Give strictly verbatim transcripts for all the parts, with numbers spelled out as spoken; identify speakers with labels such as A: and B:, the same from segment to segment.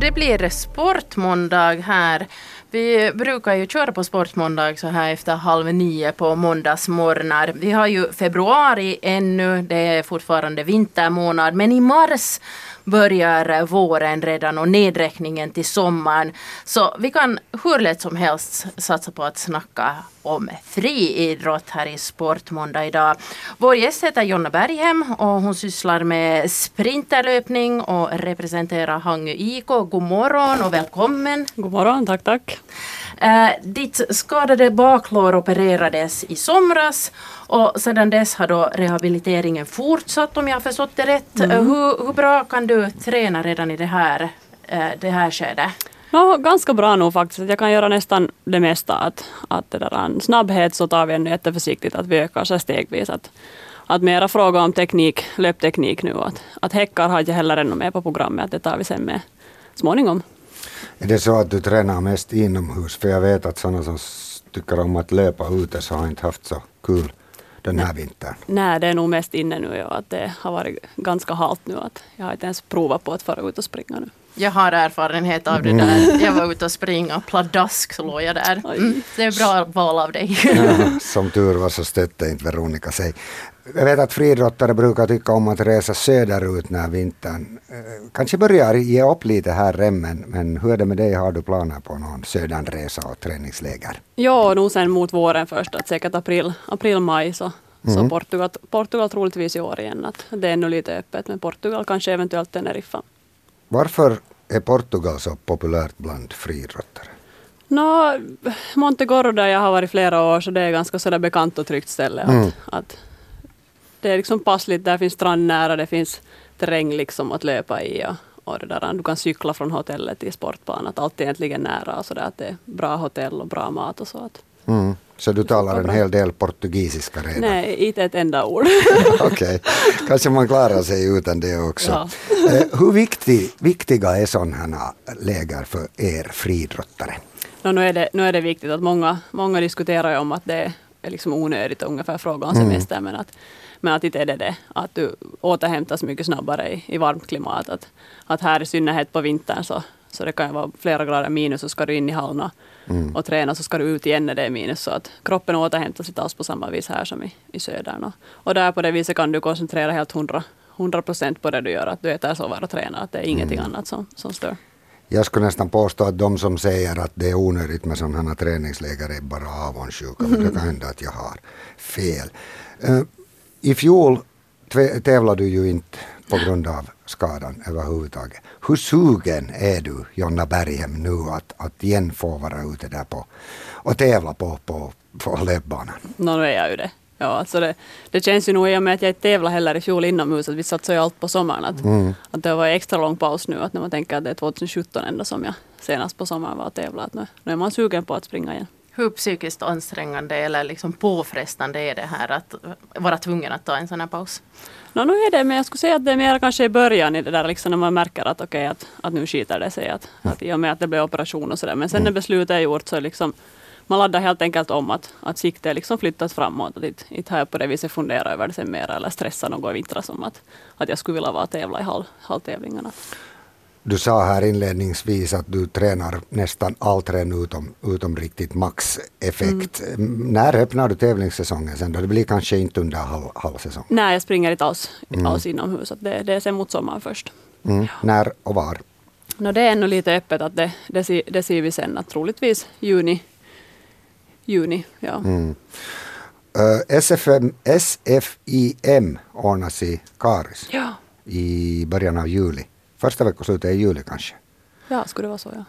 A: det blir sportmåndag här. Vi brukar ju köra på sportmåndag så här efter halv nio på måndagsmorgnar. Vi har ju februari ännu, det är fortfarande vintermånad, men i mars börjar våren redan och nedräkningen till sommaren. Så vi kan hur lätt som helst satsa på att snacka om friidrott här i Sportmåndag idag. Vår gäst heter Jonna Berghem och hon sysslar med sprinterlöpning och representerar Hangö I K. God morgon och välkommen.
B: God morgon, tack tack.
A: Uh, ditt skadade baklår opererades i somras och sedan dess har då rehabiliteringen fortsatt om jag har förstått det rätt. Mm. Uh, hur, hur bra kan du träna redan i det här, uh, det här skedet?
B: Ja, ganska bra nog faktiskt. Jag kan göra nästan det mesta. Att, att det där en snabbhet så tar vi ännu jätteförsiktigt att vi ökar så stegvis. Att, att mera fråga om teknik, löpteknik nu. Att, att häckar har jag heller ännu med på programmet. Att det tar vi sen med småningom.
C: Är det så att du tränar mest inomhus? För jag vet att sådana som tycker om att löpa ute så har inte haft så kul den här vintern.
B: Nej, det är nog mest inne nu. Ja, att det har varit ganska halt nu. Att jag har inte ens provat på att fara ut och springa nu.
A: Jag har erfarenhet av det där. Jag var ute och springa pladask så låg jag där. Mm, det är bra val av dig.
C: Ja, som tur var så stötte inte Veronica sig. Jag vet att friidrottare brukar tycka om att resa söderut när vintern kanske börjar ge upp lite här remmen. Men hur är det med dig? Har du planer på någon södernresa och träningsläger?
B: Ja, nog sen mot våren först. Att säkert april, april maj så. Mm. Så Portugal, Portugal troligtvis i år igen. Att det är ännu lite öppet. Men Portugal kanske eventuellt Teneriffa. Varför
C: är Portugal så populärt bland friidrottare?
B: No, Montegorro där jag har varit flera år så det är ganska sådär bekant och tryggt ställe. Mm. Att, att det är liksom passligt, där finns strand nära, det finns terräng liksom att löpa i och, och det där, du kan cykla från hotellet till sportbanan. Att allt är egentligen nära och sådär, att det är bra hotell och bra mat och så. Att,
C: mm. Så du talar en hel del portugisiska redan?
B: Nej, inte ett enda ord.
C: Okej, okay. Kanske man klarar sig utan det också. Ja. eh, hur viktig, viktiga är sådana läger för er friidrottare?
B: No, nu, är det, nu är det viktigt att många, många diskuterar om att det är liksom onödigt att ungefär fråga om semester. Mm. Men, att, men att inte är det det. Att du återhämtas mycket snabbare i, i varmt klimat. Att, att här i synnerhet på vintern så, så det kan ju vara flera grader minus så ska du in i hallen mm. och träna så ska du ut igen när det är minus. Så att kroppen återhämtas inte alls på samma vis här som i, i södern. Och, och där på det viset kan du koncentrera helt hundra procent på det du gör. Att du äter, sover och tränar. Att det är ingenting mm. annat som, som stör. Jag
C: skulle nästan påstå att de som säger att det är onödigt med sådana träningsläger är bara avundsjuka. Mm. Det kan hända att jag har fel. Uh, I fjol tävlade du ju inte på grund av skadan överhuvudtaget. Hur sugen är du, Jonna Berghem, nu att, att igen få vara ute där på och tävla på, på, på löpbanan?
B: No, nu är jag ju det. Ja, alltså det, det känns ju nog i och med att jag inte tävlar heller i fjol inomhus att vi satsar ju allt på sommaren. Att, mm. att det var extra lång paus nu att när man tänker att det är tjugohundrasjutton ändå som jag senast på sommaren var att tävla. Att nu, nu är man sugen på att springa igen.
A: Hur psykiskt ansträngande eller liksom påfrestande är det här att vara tvungen att ta en sån här paus?
B: No, nu är det, men jag skulle säga att det är mer kanske i början i det där liksom när man märker att okej, okay, att, att nu skiter det sig. Att, att i och med att det blir operation och sådär. Men sen när beslutet är gjort så är liksom man laddar helt enkelt om att, att siktet liksom flyttas framåt. Att inte, inte har jag på det viset fundera över det sen mer eller stressa något i vintras om att, att jag skulle vilja vara tävla i halv, halvtävlingarna.
C: Du sa här inledningsvis att du tränar nästan all träning utom, utom riktigt maxeffekt. Mm. När öppnar du tävlingssäsongen sen då? Det blir kanske inte under halv, halvsäsong?
B: Nej, jag springer inte alls, inte alls mm. inomhus. Att det, det är sen mot sommaren först.
C: Mm. Ja. När och var?
B: No, det är ännu lite öppet. Att det, det, det, det ser vi sen. Att troligtvis juni. Juni, ja. Mm.
C: Uh, S F M, S F I M ordnas i Karis
B: ja.
C: i början av juli. Första veckoslutet är juli kanske.
B: Ja, skulle det vara så, ja.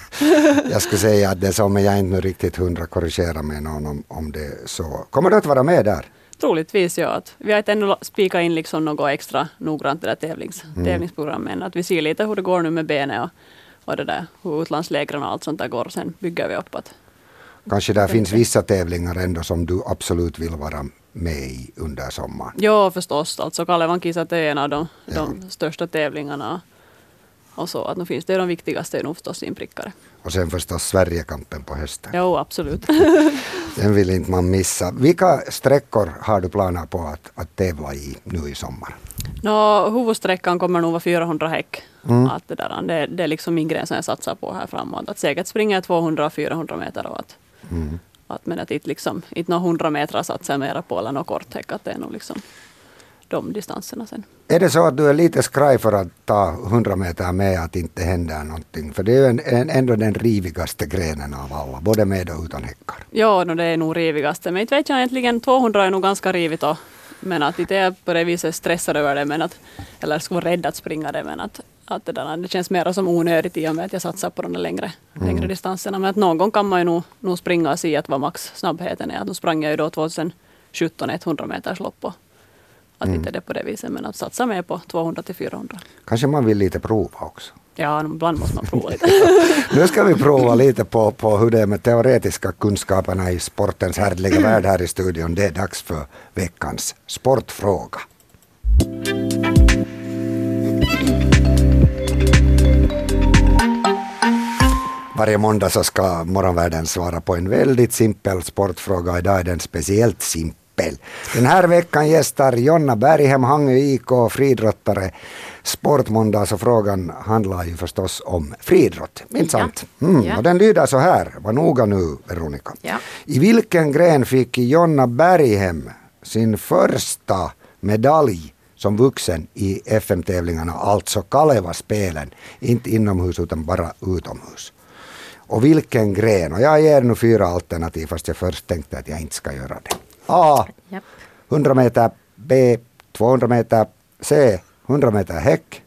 C: Jag skulle säga att det som jag inte riktigt hundra korrigera med någon om, om det så. Kommer du att vara med där?
B: Troligtvis, ja. Att vi har inte ännu spikat in liksom något extra noggrant det där tävlings, mm. tävlingsprogrammet. Att vi ser lite hur det går nu med benet och, och det där, hur utlandslägren och allt sånt där går. Och sen bygger vi upp att
C: kanske där finns vissa tävlingar ändå som du absolut vill vara med i under sommaren.
B: Ja, förstås. Alltså Kalevan Kisat är en av de, ja. de största tävlingarna. Och så att nu finns det de viktigaste nog förstås inprickare.
C: Och sen förstås Sverigekampen på hösten.
B: Jo, absolut.
C: Den vill inte man missa. Vilka sträckor har du planer på att, att tävla i nu i sommar?
B: Nå, huvudsträckan kommer nog vara fyrahundra häck.
C: Mm.
B: Att det, där, det, det är liksom min gren som jag satsar på här framåt. Att säkert springa tvåhundra och fyrahundra meter. Och att,
C: Mm.
B: att, men att inte, liksom, inte några hundra meter satsar jag mera på eller något kort häck. Att det är nog liksom de distanserna sen.
C: Är det så att du är lite skraj för att ta hundra meter med att inte händer någonting? För det är ju en, en, ändå den rivigaste grenen av alla, både med och utan häckar.
B: Ja, no, det är nog rivigaste. Men inte vet jag egentligen, tvåhundra är nog ganska rivigt. Och, men att inte är jag på det viset stressad över det. Men att, eller skulle vara rädd att springa det. Men att, att det, där, det känns mer som onödigt i och med att jag satsar på de längre, mm. längre distanserna. Men att någon gång kan man ju nog, nog springa och se att vad max snabbheten är. Att nu sprang jag ju då tjugohundrasjutton ett hundra meters lopp. Och, att mm. inte det på det viset, men att satsa med på tvåhundra till fyrahundra.
C: Kanske man vill lite prova också.
B: Ja, ibland måste man prova lite.
C: Nu ska vi prova lite på, på hur det är med teoretiska kunskaperna i sportens härliga värld här i studion. Det är dags för veckans sportfråga. Varje måndag så ska morgonvärlden svara på en väldigt simpel sportfråga. Idag är den speciellt simpel. Den här veckan gästar Jonna Berghem, Hangö I K, friidrottare. Sportmåndag, så frågan handlar ju förstås om friidrott. Inte sant? Mm. Ja. Och den lyder så här, var noga nu Veronica.
A: Ja.
C: I vilken gren fick Jonna Berghem sin första medalj som vuxen i F M-tävlingarna, alltså Kaleva-spelen, inte inomhus utan bara utomhus? Och vilken gren? Och jag ger nu fyra alternativ fast jag först tänkte att jag inte ska göra det. A.
A: Yep.
C: hundra meter. B. tvåhundra meter. C. hundra meter häck.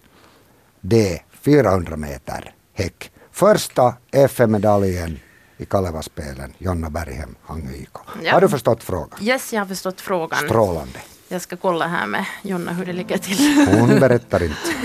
C: D. fyrahundra meter häck. Första F M-medaljen i Kaleva-spelen, Jonna Berghem, Hangö I K.
A: Ja.
C: Har du förstått frågan?
A: Yes, jag har förstått frågan.
C: Strålande.
A: Jag ska kolla här med Jonna hur det ligger till.
C: Hon berättar inte.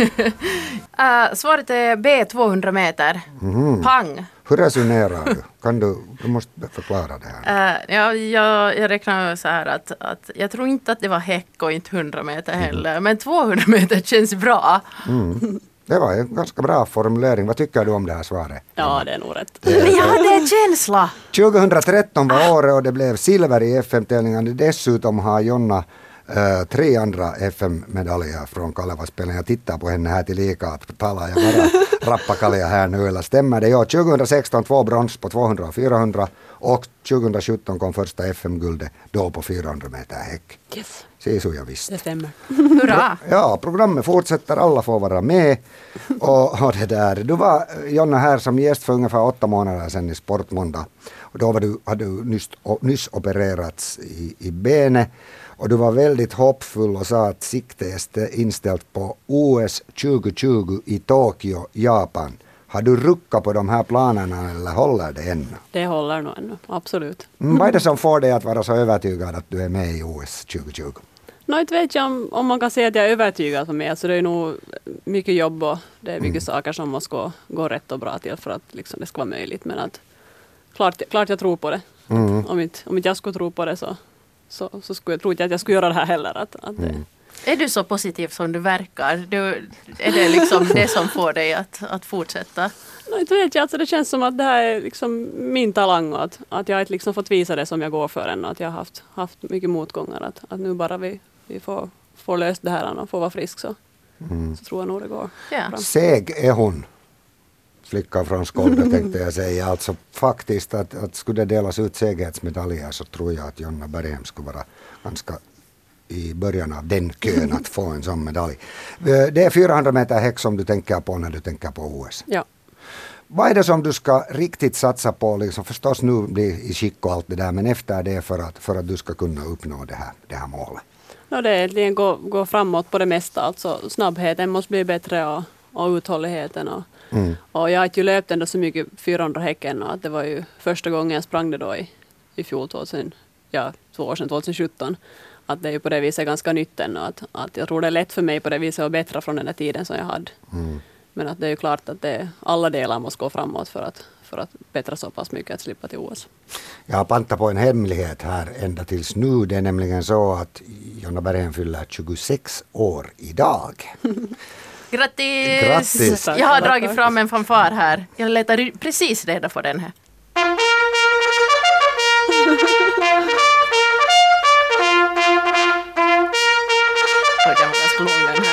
A: uh, svaret är B, tvåhundra meter.
C: Mm.
A: Pang!
C: Hur resonerar du? Kan du? Du måste förklara det här.
A: Uh, ja, jag, jag räknar så här att, att jag tror inte att det var häck och inte hundra meter heller. Mm. Men tvåhundra meter känns bra.
C: Mm. Det var en ganska bra formulering. Vad tycker du om det här svaret?
B: Ja, det är nog rätt.
A: Ni hade en känsla!
C: tjugohundratretton var året och det blev silver i F M-tävlingen. Dessutom har Jonna Uh, tre andra F M-medaljer från Kaleva-spelen. Jag tittar på henne här till lika att talar jag bara rappakalja här nu, eller stämmer det? Ja, tjugohundrasexton två brons på tvåhundra och fyrahundra och tjugohundrasjutton kom första F M-guldet då på fyrahundra meter häck.
B: Yes.
C: Se så jag visst.
B: Det stämmer.
A: Hurra!
C: Ja, programmet fortsätter, alla får vara med. Och, och det där. Du var, Jonna, här som gäst för ungefär åtta månader sedan i Sportmåndag. Och då var du, hade du nyss, nyss opererats i, i benet. Och du var väldigt hoppfull och sa att siktet är inställt på O S tjugohundratjugo i Tokyo, Japan. Har du ruckat på de här planerna eller håller det ännu?
B: Det håller nog ännu, absolut.
C: Mm, vad är det som får dig att vara så övertygad att du är med i O S tjugohundratjugo?
B: Nå, inte vet jag om, om man kan säga att jag är övertygad på mig. Alltså det är nog mycket jobb och det är mycket mm. saker som måste gå, gå rätt och bra till för att liksom, det ska vara möjligt. Men att, klart, klart jag tror på det. Mm. Om, inte, om inte jag skulle tro på det så, så, så skulle jag tro inte att jag skulle göra det här heller. Att, att det,
C: mm.
A: Är du så positiv som du verkar? Du, är det liksom det som får dig att, att fortsätta?
B: Nej, inte vet jag. Alltså det känns som att det här är liksom min talang och att, att jag inte liksom fått visa det som jag går för än och att jag har haft, haft mycket motgångar. Att, att nu bara vi, vi får, får löst det här och får vara frisk så, mm. så tror jag nog det går.
A: Ja.
C: Seg är hon. Flickan från Skåne tänkte jag säga. Alltså faktiskt att, att skulle det delas ut segerhetsmedaljer så tror jag att Jonna Berghem skulle vara ganska i början av den kön att få en sån medalj. Det är fyrahundra meter häck som du tänker på när du tänker på O S.
B: Ja.
C: Vad är det som du ska riktigt satsa på? Liksom, förstås nu bli i skick och allt det där, men efter det för att, för att du ska kunna uppnå det här, det här målet?
B: No, det är egentligen gå, gå framåt på det mesta. Alltså snabbheten måste bli bättre och, och uthålligheten. Och, mm. och jag har inte löpt ändå så mycket fyrahundra häcken och att det var ju första gången jag sprang det då i, i fjol, tvåtusen, ja, två år sedan, tjugohundrasjutton. Att det är ju på det viset ganska nytt än och att, att jag tror det är lätt för mig på det viset att bättra från den här tiden som jag hade. Mm. Men att det är ju klart att det, alla delar måste gå framåt för att, för att bättra så pass mycket att slippa till O S.
C: Jag har pantat på en hemlighet här ända tills nu. Det är nämligen så att Jonna Berghem fyller tjugosex år idag.
A: Grattis!
C: Grattis!
A: Jag har dragit fram en fanfar här. Jag letar precis reda på den här. Oj, den var ganska lång den.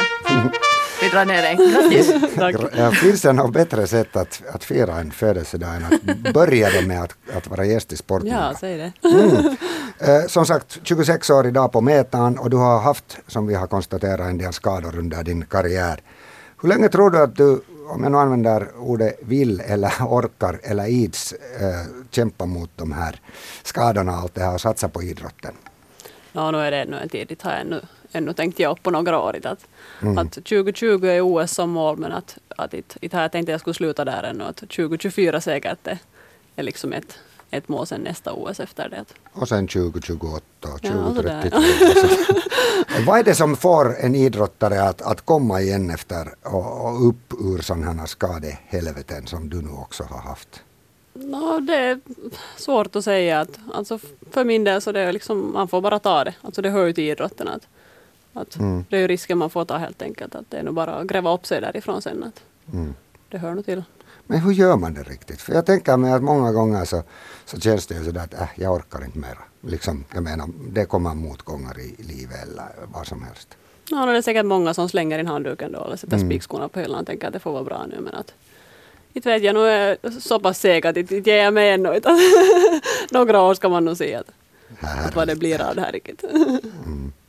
A: dra ner den. Grattis!
C: Ja, finns det något bättre sätt att, att fira en födelsedag än att börja det med att, att vara gäst i Sportmåndag?
B: Ja, säg det.
C: Mm. Eh, som sagt, tjugosex år idag på metan och du har haft, som vi har konstaterat, en del skador under din karriär. Hur länge tror du att du, om jag nu använder ordet vill eller orkar eller ids, eh, kämpa mot de här skadorna och allt det här och satsa på idrotten?
B: Ja, nu är det ännu en tidigt. Har jag ännu, ännu tänkt jag upp på några år. Att,
C: Mm.
B: att tjugo tjugo är O S som mål, men att, att inte, inte har jag tänkt att jag skulle sluta där ännu. Att tjugo tjugofyra säkert är, är liksom ett, ett mål sen nästa O S efter det.
C: Och sen tjugo tjugoåtta och
B: Ja,
C: tjugo
B: sådär.
C: trettiotre. Vad är det som får en idrottare att, att komma igen efter och, och upp ur sådana här skadehelveten som du nu också har haft?
B: No, det är svårt att säga. Att, alltså, för min del så det är liksom, man får bara ta det. Alltså, det hör ju till idrotten. Att, att
C: Mm.
B: Det är ju risken man får ta helt enkelt. Att det är nog bara att gräva upp sig därifrån sen. Att
C: Mm.
B: det hör nog till.
C: Men hur gör man det riktigt? För jag tänker mig att många gånger så, så känns det ju sådär att äh, jag orkar inte mera. Liksom, jag menar, det kommer motgångar i livet eller vad som helst.
B: Ja, det är säkert många som slänger in handduken då eller sätter mm. spikskorna på hyllan och tänker att det får vara bra nu. Men att, inte vet jag, nu är jag så pass seg att inte ger jag mig ännu. Några år ska man nog se att, att vad det blir av det här riktigt.
C: Mm.